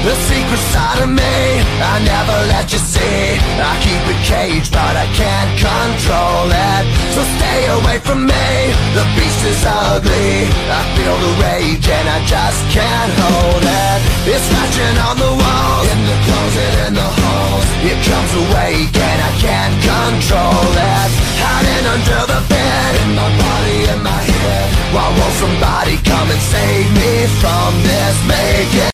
The secret side of me I never let you see. I keep it caged but I can't control it. So stay away from me, the beast is ugly. I feel the rage and I just can't hold it. It's scratching on the walls, in the closet, in the halls. It comes awake and I can't control it. Hiding under the bed, in my body, in my head. Why won't somebody come and save me from this? Make it